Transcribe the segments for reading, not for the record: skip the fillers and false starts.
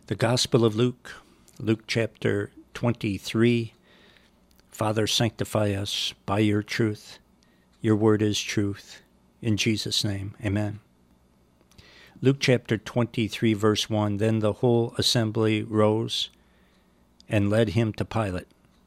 The Gospel of Luke, Luke chapter 23. Father, sanctify us by your truth. Your word is truth. In Jesus' name, amen. Luke chapter 23, verse 1. Then the whole assembly rose and led him to Pilate.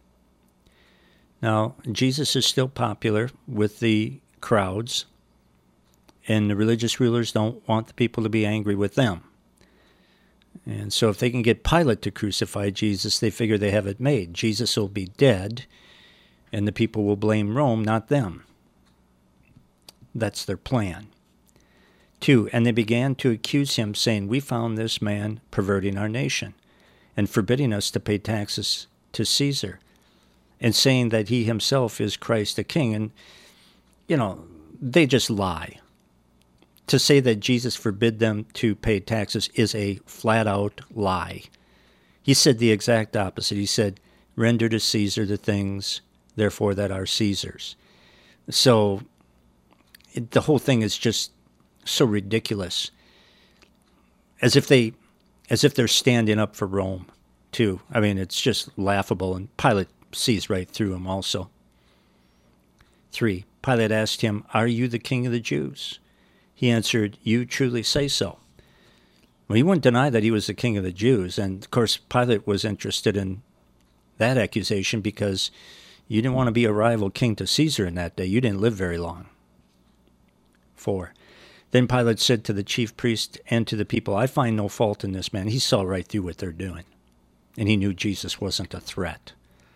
Now, Jesus is still popular with the crowds, and the religious rulers don't want the people to be angry with them. And so if they can get Pilate to crucify Jesus, they figure they have it made. Jesus will be dead, and the people will blame Rome, not them. That's their plan. 2, and they began to accuse him, saying, we found this man perverting our nation and forbidding us to pay taxes to Caesar, and saying that he himself is Christ the King. And, they just lie. To say that Jesus forbid them to pay taxes is a flat-out lie. He said the exact opposite. He said, render to Caesar the things, therefore, that are Caesar's. So the whole thing is just so ridiculous. As if they're standing up for Rome, too. I mean, it's just laughable, and Pilate sees right through him also. 3, Pilate asked him, are you the king of the Jews? He answered, you truly say so. Well, he wouldn't deny that he was the king of the Jews. And, of course, Pilate was interested in that accusation because you didn't want to be a rival king to Caesar in that day. You didn't live very long. 4, then Pilate said to the chief priest and to the people, I find no fault in this man. He saw right through what they're doing, and he knew Jesus wasn't a threat.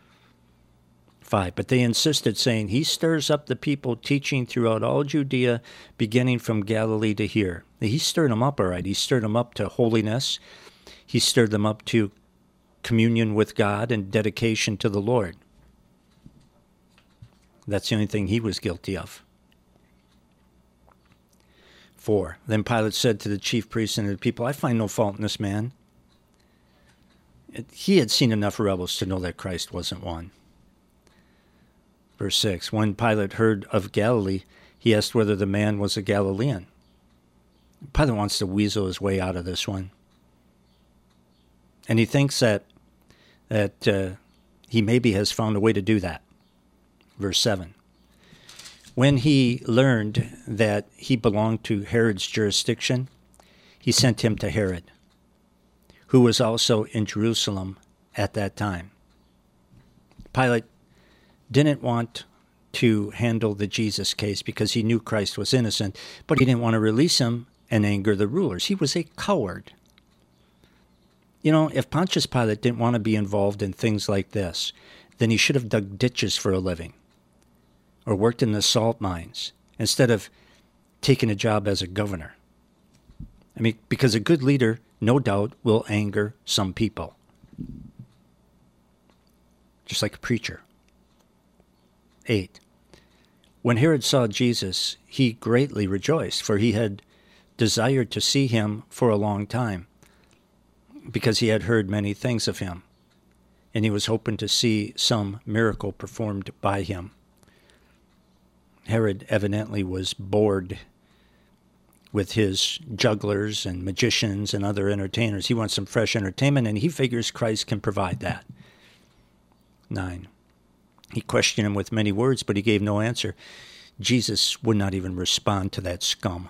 5, but they insisted, saying, he stirs up the people, teaching throughout all Judea, beginning from Galilee to here. He stirred them up, all right. He stirred them up to holiness. He stirred them up to communion with God and dedication to the Lord. That's the only thing he was guilty of. 4, then Pilate said to the chief priests and the people, I find no fault in this man. He had seen enough rebels to know that Christ wasn't one. Verse 6, when Pilate heard of Galilee, he asked whether the man was a Galilean. Pilate wants to weasel his way out of this one. And he thinks that he maybe has found a way to do that. Verse 7, when he learned that he belonged to Herod's jurisdiction, he sent him to Herod, who was also in Jerusalem at that time. Pilate didn't want to handle the Jesus case because he knew Christ was innocent, but he didn't want to release him and anger the rulers. He was a coward. If Pontius Pilate didn't want to be involved in things like this, then he should have dug ditches for a living or worked in the salt mines instead of taking a job as a governor. I mean, because a good leader, no doubt, will anger some people, just like a preacher. 8, when Herod saw Jesus, he greatly rejoiced, for he had desired to see him for a long time, because he had heard many things of him, and he was hoping to see some miracle performed by him. Herod evidently was bored with his jugglers and magicians and other entertainers. He wants some fresh entertainment, and he figures Christ can provide that. 9, he questioned him with many words, but he gave no answer. Jesus would not even respond to that scum.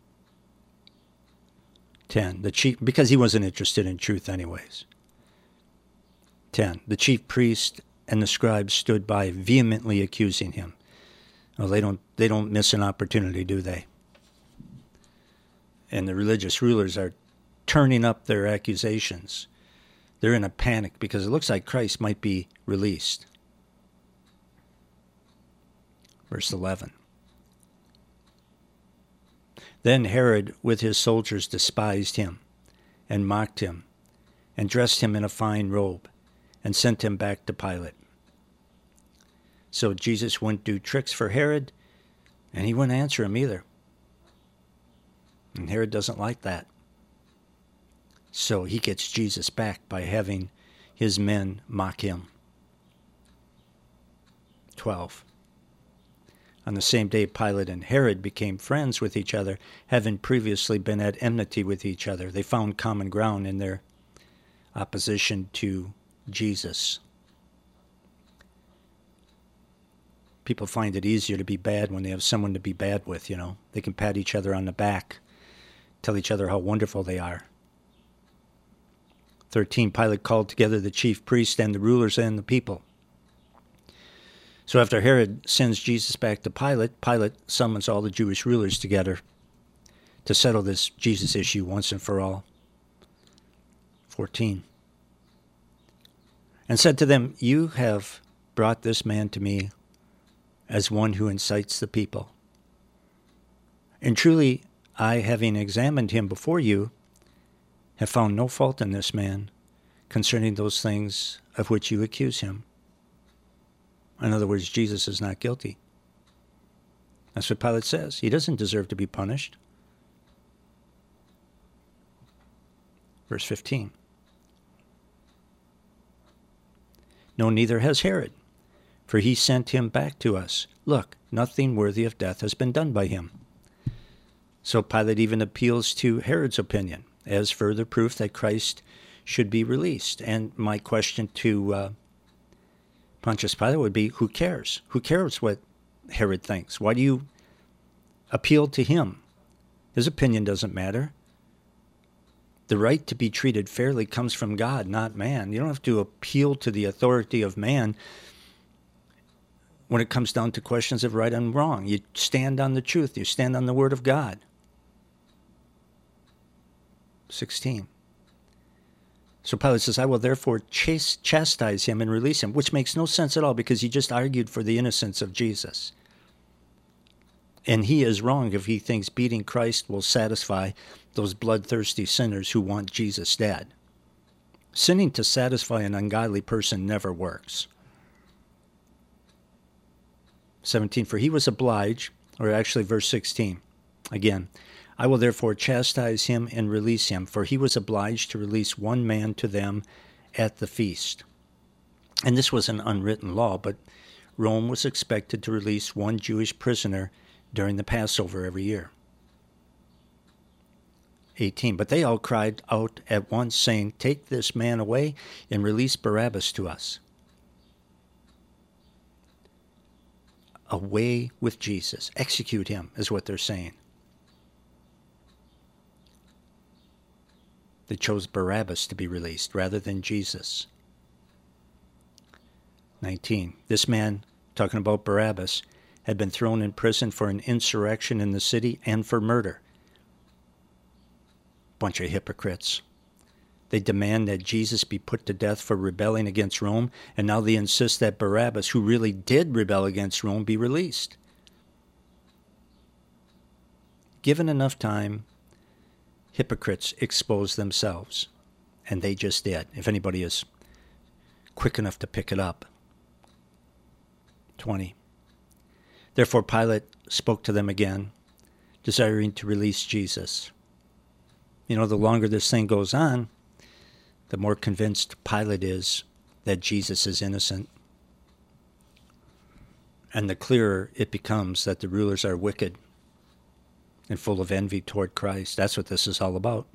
10, because he wasn't interested in truth anyways. 10, the chief priest and the scribes stood by, vehemently accusing him. Well, they don't miss an opportunity, do they? And the religious rulers are turning up their accusations. They're in a panic because it looks like Christ might be released. Verse 11. Then Herod with his soldiers despised him and mocked him and dressed him in a fine robe and sent him back to Pilate. So Jesus wouldn't do tricks for Herod, and he wouldn't answer him either. And Herod doesn't like that. So he gets Jesus back by having his men mock him. 12. On the same day, Pilate and Herod became friends with each other, having previously been at enmity with each other. They found common ground in their opposition to Jesus. People find it easier to be bad when they have someone to be bad with, you know. They can pat each other on the back, tell each other how wonderful they are. 13, Pilate called together the chief priests and the rulers and the people. So after Herod sends Jesus back to Pilate, Pilate summons all the Jewish rulers together to settle this Jesus issue once and for all. 14, and said to them, "You have brought this man to me as one who incites the people. And truly, I, having examined him before you, have found no fault in this man concerning those things of which you accuse him." In other words, Jesus is not guilty. That's what Pilate says. He doesn't deserve to be punished. Verse 15. No, neither has Herod, for he sent him back to us. Look, nothing worthy of death has been done by him. So Pilate even appeals to Herod's opinion as further proof that Christ should be released. And my question to Pontius Pilate would be, who cares? Who cares what Herod thinks? Why do you appeal to him? His opinion doesn't matter. The right to be treated fairly comes from God, not man. You don't have to appeal to the authority of man when it comes down to questions of right and wrong. You stand on the truth. You stand on the word of God. 16. So Pilate says, "I will therefore chastise him and release him," which makes no sense at all because he just argued for the innocence of Jesus. And he is wrong if he thinks beating Christ will satisfy those bloodthirsty sinners who want Jesus dead. Sinning to satisfy an ungodly person never works. 17, for he was obliged, or actually verse 16, again, "I will therefore chastise him and release him, for he was obliged to release one man to them at the feast." And this was an unwritten law, but Rome was expected to release one Jewish prisoner during the Passover every year. 18, but they all cried out at once, saying, "Take this man away and release Barabbas to us." Away with Jesus. Execute him, is what they're saying. They chose Barabbas to be released rather than Jesus. 19, this man, talking about Barabbas, had been thrown in prison for an insurrection in the city and for murder. Bunch of hypocrites. They demand that Jesus be put to death for rebelling against Rome, and now they insist that Barabbas, who really did rebel against Rome, be released. Given enough time, hypocrites expose themselves, and they just did, if anybody is quick enough to pick it up. 20. Therefore Pilate spoke to them again, desiring to release Jesus. You know, the longer this thing goes on, the more convinced Pilate is that Jesus is innocent. And the clearer it becomes that the rulers are wicked and full of envy toward Christ. That's what this is all about.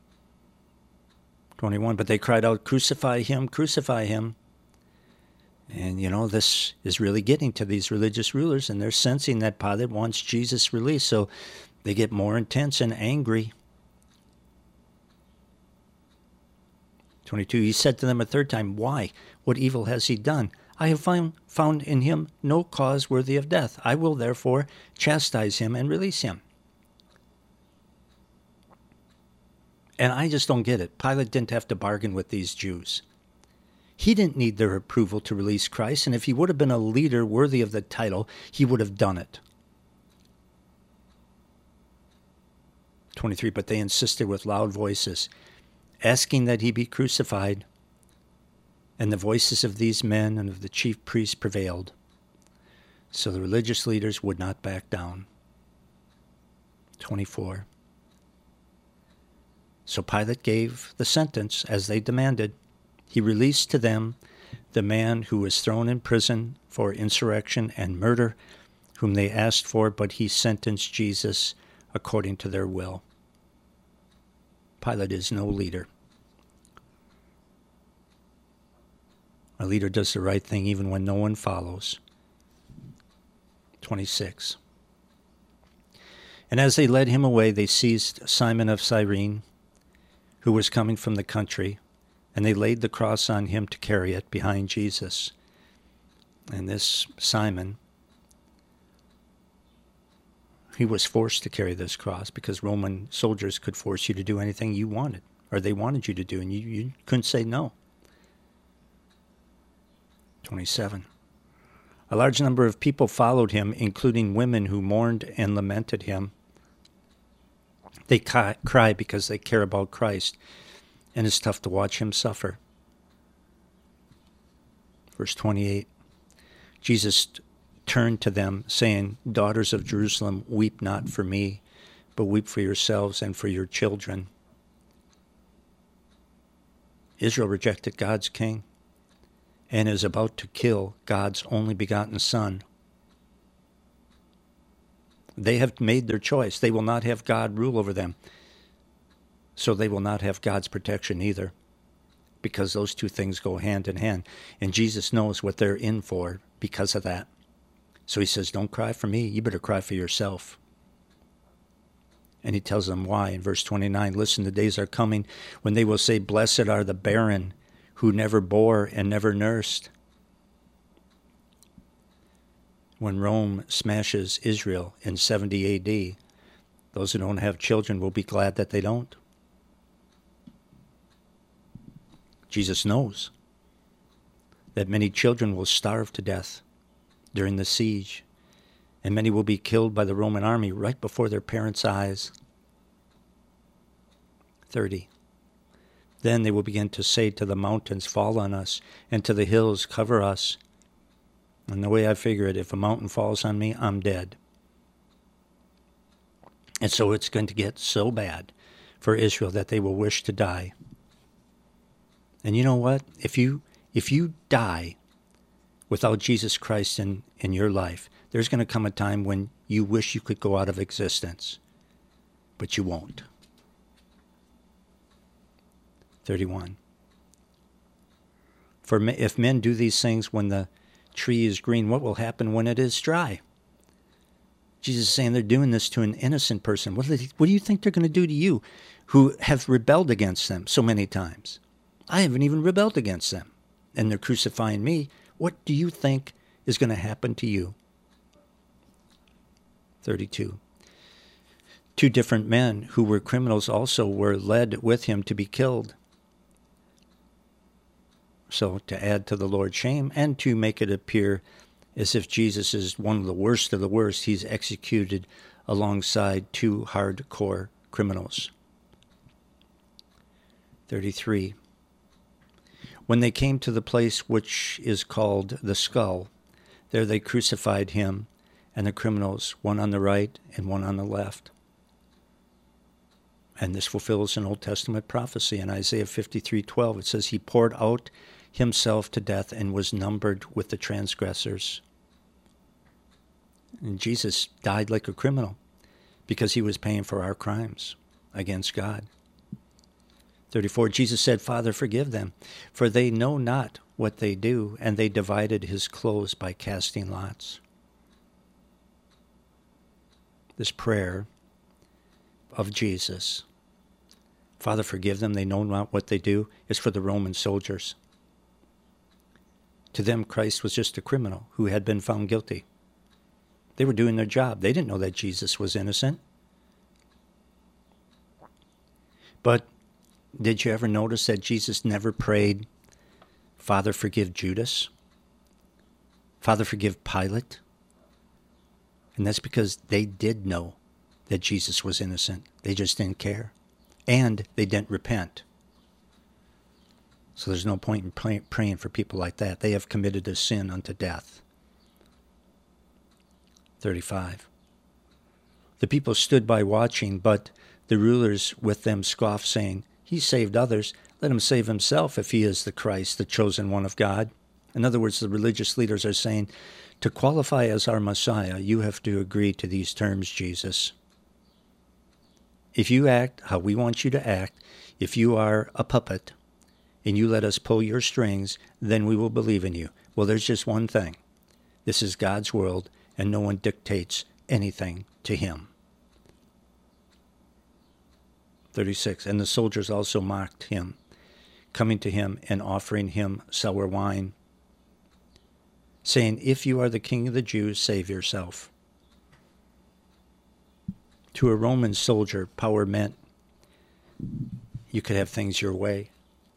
21, but they cried out, "Crucify him, crucify him." And, you know, this is really getting to these religious rulers, and they're sensing that Pilate wants Jesus released, so they get more intense and angry. 22, he said to them a third time, "Why? What evil has he done? I have found in him no cause worthy of death. I will therefore chastise him and release him." And I just don't get it. Pilate didn't have to bargain with these Jews. He didn't need their approval to release Christ, and if he would have been a leader worthy of the title, he would have done it. 23, but they insisted with loud voices, asking that he be crucified. And the voices of these men and of the chief priests prevailed. So the religious leaders would not back down. 24. So Pilate gave the sentence as they demanded. He released to them the man who was thrown in prison for insurrection and murder, whom they asked for, but he sentenced Jesus according to their will. Pilate is no leader. A leader does the right thing even when no one follows. 26. And as they led him away, they seized Simon of Cyrene, who was coming from the country, and they laid the cross on him to carry it behind Jesus. And this Simon, he was forced to carry this cross because Roman soldiers could force you to do anything you wanted, or they wanted you to do, and you couldn't say no. 27. A large number of people followed him, including women who mourned and lamented him. They cry because they care about Christ, and it's tough to watch him suffer. Verse 28. Jesus turned to them, saying, "Daughters of Jerusalem, weep not for me, but weep for yourselves and for your children." Israel rejected God's king and is about to kill God's only begotten Son. They have made their choice. They will not have God rule over them. So they will not have God's protection either, because those two things go hand in hand. And Jesus knows what they're in for because of that. So he says, don't cry for me. You better cry for yourself. And he tells them why in verse 29. Listen, the days are coming when they will say, "Blessed are the barren who never bore and never nursed." When Rome smashes Israel in 70 AD, those who don't have children will be glad that they don't. Jesus knows that many children will starve to death during the siege, and many will be killed by the Roman army right before their parents' eyes. 30. Then they will begin to say to the mountains, "Fall on us," and to the hills, "Cover us." And the way I figure it, if a mountain falls on me, I'm dead. And so it's going to get so bad for Israel that they will wish to die. And you know what? If you die without Jesus Christ in your life, there's going to come a time when you wish you could go out of existence, but you won't. 31. For if men do these things when the tree is green, what will happen when it is dry? Jesus is saying they're doing this to an innocent person. What do you think they're going to do to you who have rebelled against them so many times? I haven't even rebelled against them, and they're crucifying me. What do you think is going to happen to you? 32. 2 different men who were criminals also were led with him to be killed. So to add to the Lord's shame and to make it appear as if Jesus is one of the worst, he's executed alongside 2 hardcore criminals. 33. When they came to the place which is called the Skull, there they crucified him and the criminals, one on the right and one on the left. And this fulfills an Old Testament prophecy in Isaiah 53:12. It says, "He poured out himself to death and was numbered with the transgressors." And Jesus died like a criminal because he was paying for our crimes against God. 34, Jesus said, "Father, forgive them, for they know not what they do." And they divided his clothes by casting lots. This prayer of Jesus, "Father, forgive them, they know not what they do," is for the Roman soldiers. To them, Christ was just a criminal who had been found guilty. They were doing their job. They didn't know that Jesus was innocent. But did you ever notice that Jesus never prayed, "Father, forgive Judas"? "Father, forgive Pilate"? And that's because they did know that Jesus was innocent. They just didn't care. And they didn't repent. So there's no point in praying for people like that. They have committed a sin unto death. 35. The people stood by watching, but the rulers with them scoffed, saying, "He saved others. Let him save himself if he is the Christ, the chosen one of God." In other words, the religious leaders are saying, to qualify as our Messiah, you have to agree to these terms, Jesus. If you act how we want you to act, if you are a puppet, and you let us pull your strings, then we will believe in you. Well, there's just one thing. This is God's world, and no one dictates anything to him. 36, and the soldiers also mocked him, coming to him and offering him sour wine, saying, if you are the king of the Jews, save yourself. To a Roman soldier, power meant you could have things your way.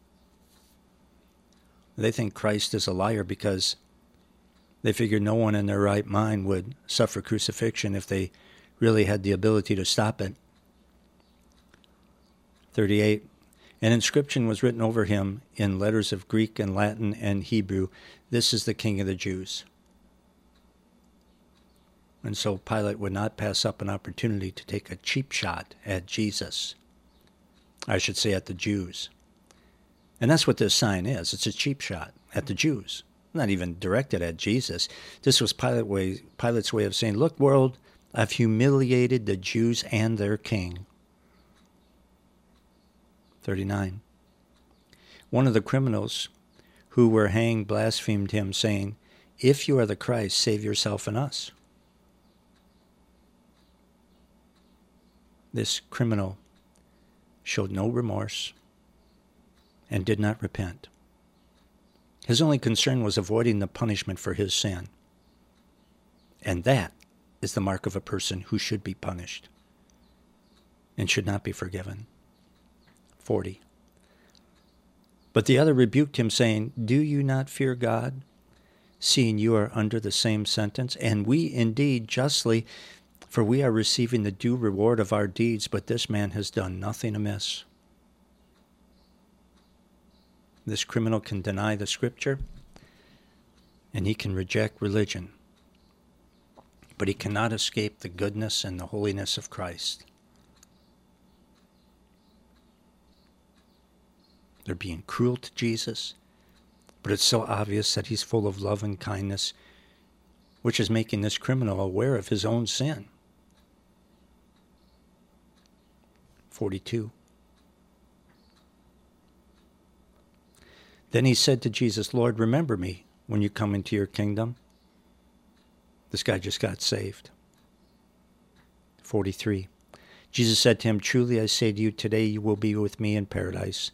They think Christ is a liar because they figure no one in their right mind would suffer crucifixion if they really had the ability to stop it. 38, an inscription was written over him in letters of Greek and Latin and Hebrew, this is the King of the Jews. And so Pilate would not pass up an opportunity to take a cheap shot at Jesus. I should say at the Jews. And that's what this sign is. It's a cheap shot at the Jews. Not even directed at Jesus. This was Pilate's way of saying, look, world, I've humiliated the Jews and their king. 39. One of the criminals who were hanged blasphemed him, saying, if you are the Christ, save yourself and us. This criminal showed no remorse and did not repent. His only concern was avoiding the punishment for his sin. And that is the mark of a person who should be punished and should not be forgiven. 40. But the other rebuked him, saying, do you not fear God, seeing you are under the same sentence? And we indeed justly, for we are receiving the due reward of our deeds, but this man has done nothing amiss. This criminal can deny the Scripture, and he can reject religion, but he cannot escape the goodness and the holiness of Christ. They're being cruel to Jesus, but it's so obvious that he's full of love and kindness, which is making this criminal aware of his own sin. 42. Then he said to Jesus, Lord, remember me when you come into your kingdom. This guy just got saved. 43. Jesus said to him, truly I say to you, today you will be with me in paradise.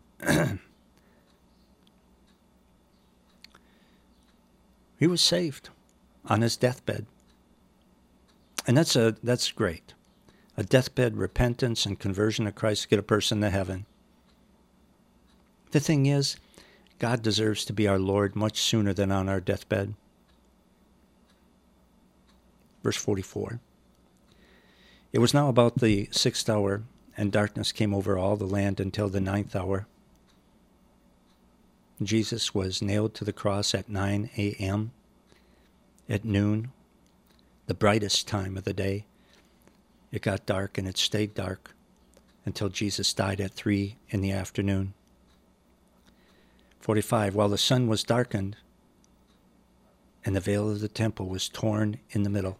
He was saved on his deathbed. And that's great. A deathbed repentance and conversion to Christ get a person to heaven. The thing is, God deserves to be our Lord much sooner than on our deathbed. Verse 44. It was now about the 6th hour, and darkness came over all the land until the 9th hour. Jesus was nailed to the cross at 9 a.m. At noon, the brightest time of the day. It got dark, and it stayed dark until Jesus died at 3 in the afternoon. 45, while the sun was darkened, and the veil of the temple was torn in the middle.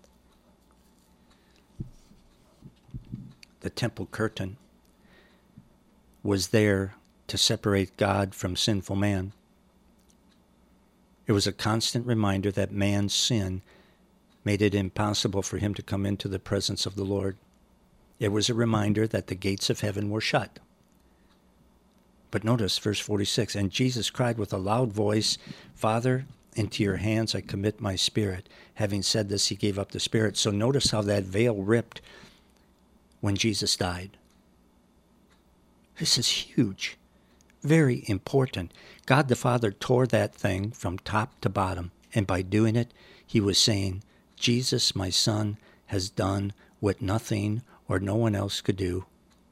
The temple curtain was there to separate God from sinful man. It was a constant reminder that man's sin made it impossible for him to come into the presence of the Lord. It was a reminder that the gates of heaven were shut. But notice verse 46, and Jesus cried with a loud voice, Father, into your hands I commit my spirit. Having said this, he gave up the spirit. So notice how that veil ripped when Jesus died. This is huge. Very important. God the Father tore that thing from top to bottom, and by doing it, he was saying, Jesus, my son, has done what nothing or no one else could do.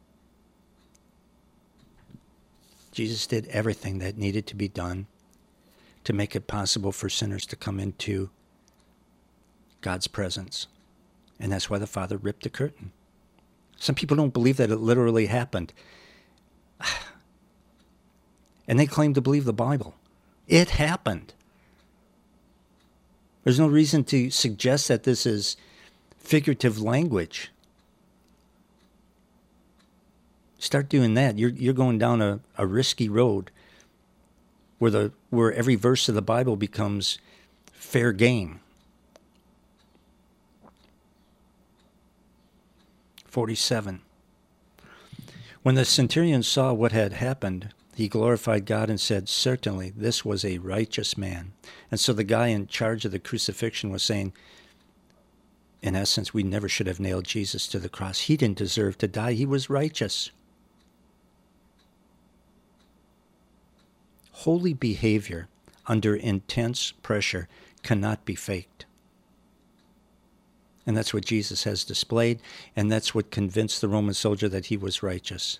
Jesus did everything that needed to be done to make it possible for sinners to come into God's presence. And that's why the Father ripped the curtain. Some people don't believe that it literally happened. And they claim to believe the Bible. It happened. There's no reason to suggest that this is figurative language. Start doing that. You're going down a risky road where every verse of the Bible becomes fair game. 47. When the centurion saw what had happened, he glorified God and said, "Certainly, this was a righteous man." And so the guy in charge of the crucifixion was saying, in essence, we never should have nailed Jesus to the cross. He didn't deserve to die. He was righteous. Holy behavior under intense pressure cannot be faked. And that's what Jesus has displayed, and that's what convinced the Roman soldier that he was righteous.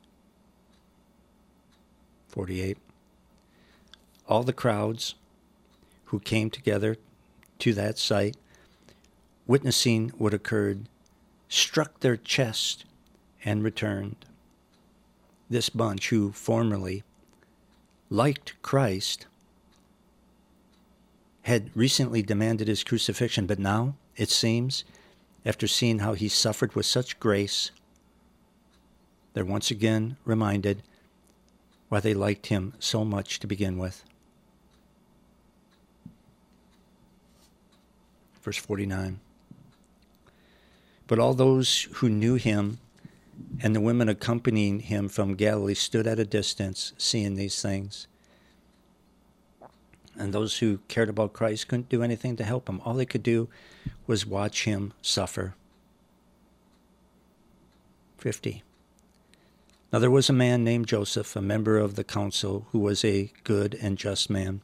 48. All the crowds who came together to that sight, witnessing what occurred, struck their chest and returned. This bunch who formerly liked Christ had recently demanded his crucifixion, but now, it seems, after seeing how he suffered with such grace, they're once again reminded why they liked him so much to begin with. Verse 49. But all those who knew him and the women accompanying him from Galilee stood at a distance, seeing these things. And those who cared about Christ couldn't do anything to help him. All they could do was watch him suffer. 50. Now there was a man named Joseph, a member of the council, who was a good and just man.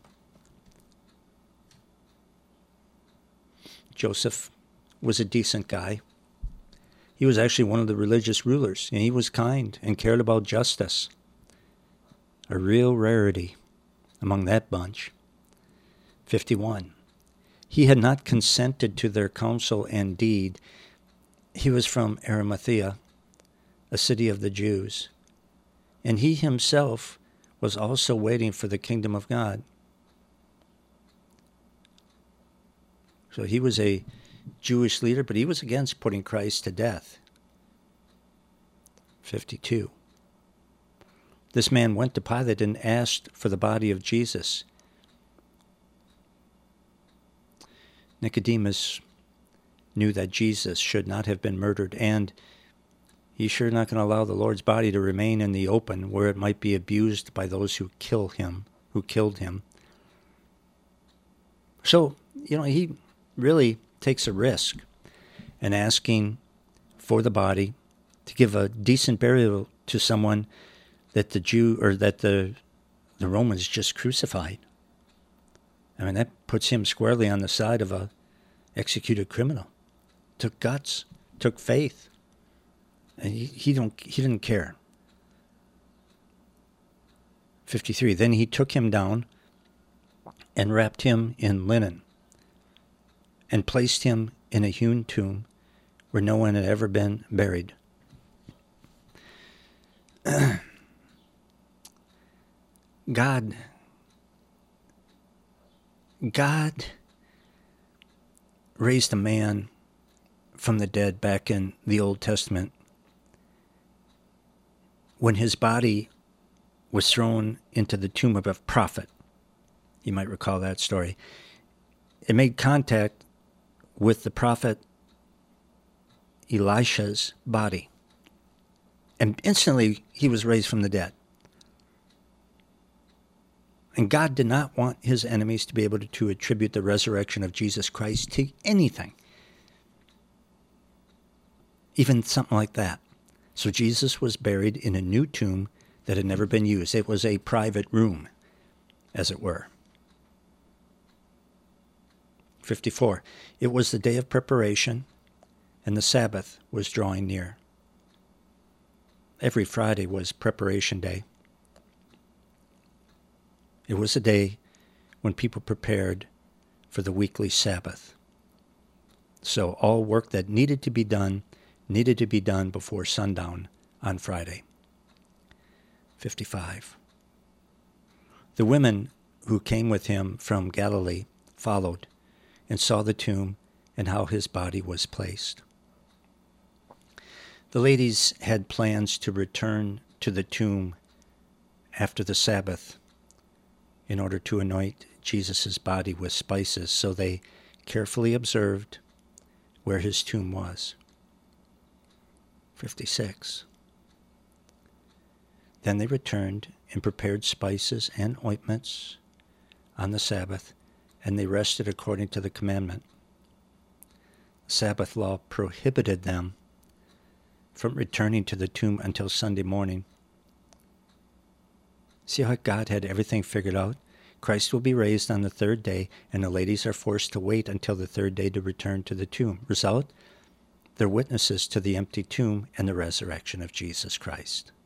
Joseph was a decent guy. He was actually one of the religious rulers, and he was kind and cared about justice. A real rarity among that bunch. 51. He had not consented to their counsel and deed. He was from Arimathea, a city of the Jews, and he himself was also waiting for the kingdom of God. So he was a Jewish leader, but he was against putting Christ to death. 52. This man went to Pilate and asked for the body of Jesus. Nicodemus knew that Jesus should not have been murdered, and he's sure not going to allow the Lord's body to remain in the open where it might be abused by those who killed him. So, he really takes a risk in asking for the body to give a decent burial to someone that the Romans just crucified. I mean, that puts him squarely on the side of a executed criminal. Took guts, took faith, and he didn't care. 53. Then he took him down and wrapped him in linen and placed him in a hewn tomb where no one had ever been buried. God raised a man from the dead back in the Old Testament when his body was thrown into the tomb of a prophet. You might recall that story. It made contact with the prophet Elisha's body, and instantly he was raised from the dead. And God did not want his enemies to be able to attribute the resurrection of Jesus Christ to anything, even something like that. So Jesus was buried in a new tomb that had never been used. It was a private room, as it were. 54. It was the day of preparation, and the Sabbath was drawing near. Every Friday was preparation day. It was a day when people prepared for the weekly Sabbath. So all work that needed to be done before sundown on Friday. 55. The women who came with him from Galilee followed and saw the tomb and how his body was placed. The ladies had plans to return to the tomb after the Sabbath in order to anoint Jesus' body with spices, so they carefully observed where his tomb was. 56. Then they returned and prepared spices and ointments on the Sabbath, and they rested according to the commandment. The Sabbath law prohibited them from returning to the tomb until Sunday morning. See how God had everything figured out? Christ will be raised on the third day, and the ladies are forced to wait until the third day to return to the tomb. Result? They're witnesses to the empty tomb and the resurrection of Jesus Christ.